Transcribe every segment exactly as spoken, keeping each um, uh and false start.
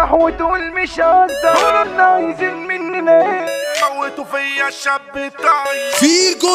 تجرح وتقول مش هقدر، عايزين مننا موتوا فيا الشاب الطاير فيجو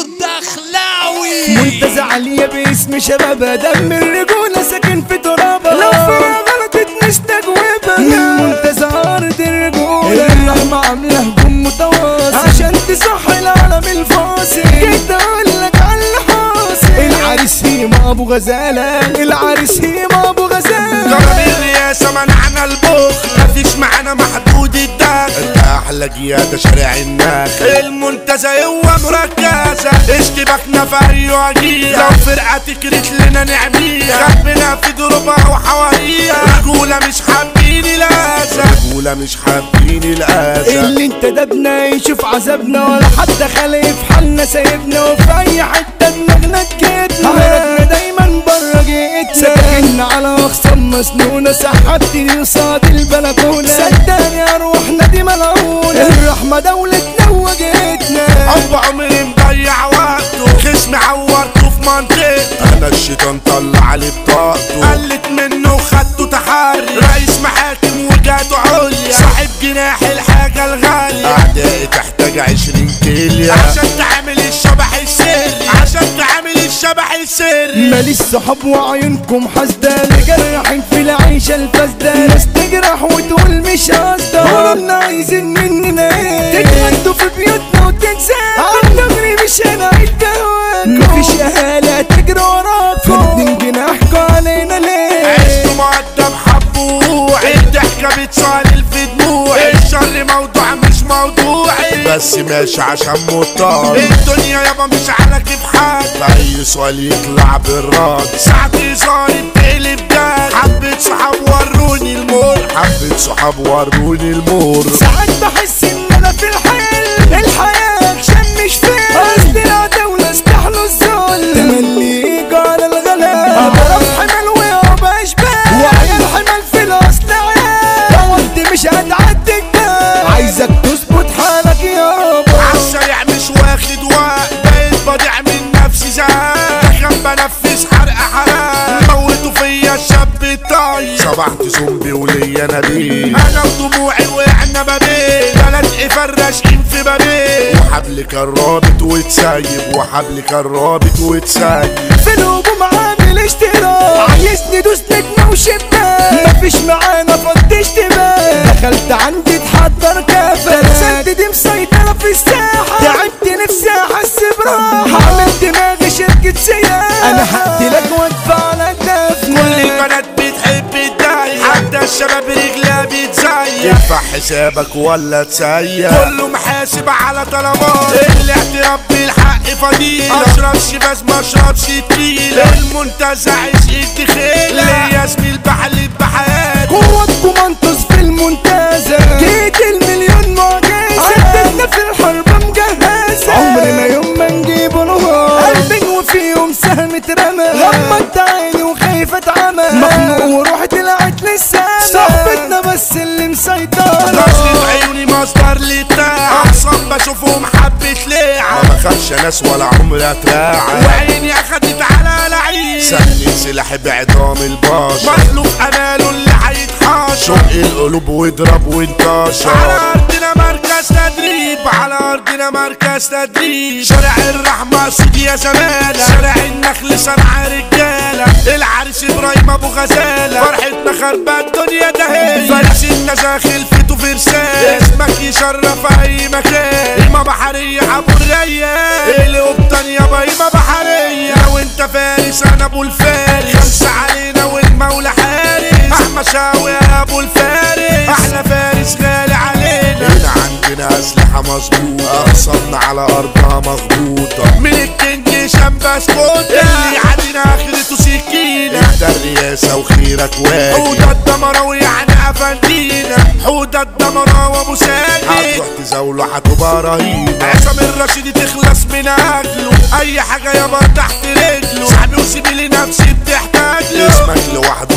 الدخلاوي منتزه عالية باسم شبابها، دم الرجولة ساكن في ترابها، لو فيها غلطت نستجوبها من منتزه أرض الرجولة. الرحمة عاملة هجوم متواصل عشان تصحي العالم الفاصل، جيت أقولك على اللي حاصل. العريس هيما أبو غزالة، العريس هيما أبو غزالة. ضرب الرئاسة منعنا البخل، مفيش معانا محدود الدخل، انت احلى جيادة شارع النخل. المنتزه هو مركزة، اشتباكنا في اي وجيهة، لو فرقة تكرت لنا نعميها، خبنا في دروبها وحواريها. رجولة مش حابين الأذى، رجولة مش حابين الأذى. اللي انت دبنا يشوف عذابنا، ولا حد خلق في حالنا سايبنا، وفي اي حتة دماغنا تكتنا، هربنا دايما برا جيتنا، ساكننا على اخصام مسنونة، سحبتني قصاد البلكونة، صدقني اروحنا دي ملعونة، الرحمة دولتنا وجهتنا. اب عمري مضيع وقته، خصمي عورته في منطقته، انا الشيطان طلع عليه بطاقته، قلت منه وخدته تحري، رئيس محاكم وجاته عليا، صاحب جناح الحاجة الغالية، اعدائي تحتاج عشرين كيليا عشان تعمل الشبح السري، عشان تعمل الشبح السري. ماليش صحاب وعيونكم حاسدة، مجرحين في العيشة الفاسدة، ناس تجرح وتقول مش قصدة، قولنا عايزين مننا ايه، تتغدوا في بيوتنا وتنساكم، عالدغري مش هنعيد دواكم، مفيش اهالي تجري وراكم، فردين جناحكوا علينا ليه؟ عشتوا مقدم حبوعي، الضحكة بتصالل في دموعي، الشر موضوع مش موضوعي، بس ماشي عشان مضطر، الدنيا يابا مش على كيف حد، اي سؤال يطلع بالرد، ساعتي صارت تقلب جد، حبة صحاب وروني المر، حبة صحاب وروني المر. ساعات بحس ان انا في الحلم، الحياة اكشن مش فيلم، اصل العداولة استحلوا الذل، تملي يجوا على الغلاب، اضرب حمل ويابا اشبال، وعيال حمل في الاصل عيال، لو انت مش هتعدي الجبال، عايزك تظبط حالك يابا، عالسريع مش واخد وقت، بقيت بضيع من نفسي زهق، دخل بنفذ حرق حرق، موتوا فيا الشاب الطاير، صبحت زومبي وليا نبيل، انا ودموعي وقعنا ما بين بلد فراشين في بابين، وحبل كان رابط وتسيب، وحبل كان رابط وتسيب، في الهجوم عامل اشتراك، عايزني دوس نجمة وشباك، مفيش معانا فض اشتباك، دخلت عندي تحضر كافة، سد دي مسيطرة في الساحة، تعبت نفسي احس براحة، هعمل دماغي شركة سياحة، انا هديلك وادفع لك دفن، كل البنات بتحب الداية، حتى الشباب رجلها بتزيق، تدفع حسابك ولا تسيق، كله محاسب على طلبات، الاعتراف بالحق فضيلة، اشربش بس ما اشربش تقيلة، المنتزه عشق الدخيلة، ليا زميل بحلب بحياتي، قوتكم انتظ في المنتزه، جيت المليون معجزة، عدتنا في الحرب مجهزة، عمرنا يوم ما نجيبه نهار، قلبي وفيهم سهم اترمى، غمضت عيني وخايفة اتعمى، مخنوق وروحي طلعت للسما، صاحبتنا بس اللي مسيطرة، نظرة عيوني مصدر للتاع، احسن بشوفهم حبة ليعة، ما بخافش ناس ولا عمري اتراعى، وعيني اخدت على لعيب، سني سلاحي بعظام البشر، مخلوق اماله اللي هيتحاشر، شق القلوب واضرب وانتشر، على ارضنا مركز تدريب، على ارضنا مركز تدريب، شارع الرحمة سيدي يا زمالة، شارع النخل صنع رجالة، العريس ابراهيم ابو غزالة، فرحتنا خربة الدنيا دهية، فارس النزاخل فيتو فرسان، اسمك يشرف اي مكان، قيمة بحرية ابو الريان، القبطان يابا قيمة بحرية، وانت فارس انا ابو الفارس، خمسة علينا والمولى حارس، احمد شاوي يا ابو الفارس، احلى فارس غالي علينا، هنا عندنا اسلحة مظبوطة، اقصدنا على ارضها مخبوطة، من الكينج شمباس كوتا، اللي عادينا اخرته سكينة، انت الرئاسة وخيرك واجب، حودة الدمراوي يعني افندينا، حودة الدمراوي ابو ساجد، هتروح تزاوله هتبقى رهيبة، عصام الرشيدي تخلص من اجله، اي حاجة يابا تحت رجله، صاحبي وسيبي لنفسي بتحتاج له، اسمك لوحده يهز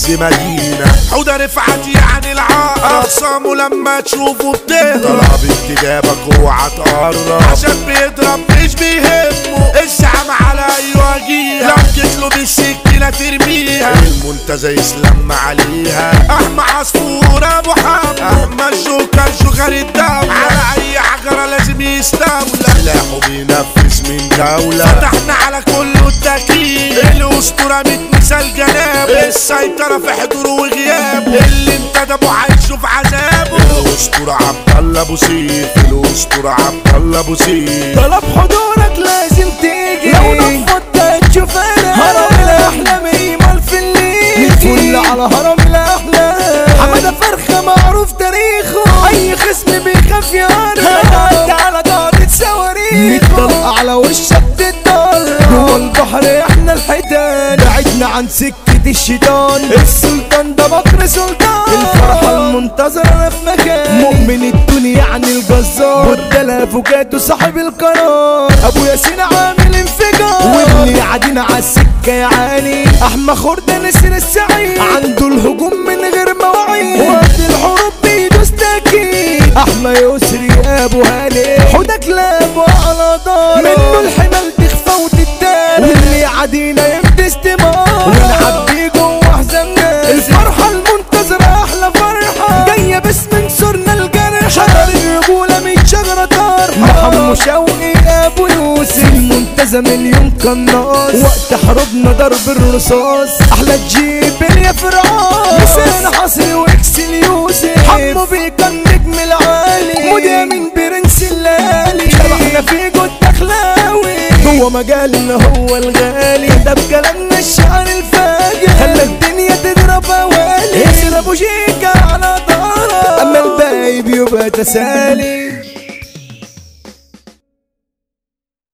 عز مدينة. حودة رفعت يعني العقرب اخصامه لما تشوفه بتهرب. طلب انتجابك اوعى تقرب عشان بيضرب مش بيهمه. الزعم على ايوه جيها لو جيتله بالسكينة ترميها. المنتزه يسلم عليها. احمى عصفور ابو حمد احمى الجوكر شغل الدولة. على اي حجرة لازم يستولى. سلاحه بينفذ من دولة. فتحنا على كله التكييف. الاسطورة مثال جنابه. السيطرة في حضوره وغيابه. اللي انتدبه هيشوف عذابه. الاسطورة عبد الله ابو سيف. الاسطورة عبد الله ابو سيف. طلب حضورك لازم تيجي. لو نفضت تشوف انا هرم الاحلام ايمال في الليل. الفل على هرم الاحلام. حمادة فرخة معروف تاريخه. اي خصم بيخاف يقرب. هتعدي على قاعدة صواريخ. ميت طلقة على وشك تتضرب. جوه البحر احنا الحيتان. بعدنا عن سكة الشيطان. السلطان ده بكر سلطان. الفرحة المنتظرة في مكان. مؤمن الدنيا يعني الجزار. والدلا افوكاتو صاحب القرار. ابو ياسين عامل انفجار. واللي قاعدين على السكة يعاني. احمى خردة نسر السعيد. عنده الهجوم من غير مواعيد. وقت الحروب بيدوس تأكيد. احمى يسري ابو هاني. حوده كلاب وعلى دار. منه الحمل تخفى وتتدار. واللي قاعدين يمدي استمار. ونلعب بيه جوه احزان ناس. الفرحة المنتظرة احلى فرحة. جاية باسم نصرنا الجرح. شجر الرجولة ميت شجرة طارحة. محمد شوقي ابو يوسف. المنتزه مليون قناص. وقت حروبنا ضرب الرصاص. احلى تجيب يا فرعون. لسان حصري واكسل يوسف. حمو بيك النجم العالي. موديا من برنس الليالي. شبحنا في جود اخلاوي. هو مجالنا هو الغالي. ده بكلامنا الشعر الفاجر. خلى الدنيا تضرب اوالي. ياسر ابو شيكا على دارة. اما الباقي بيبقى تسالي.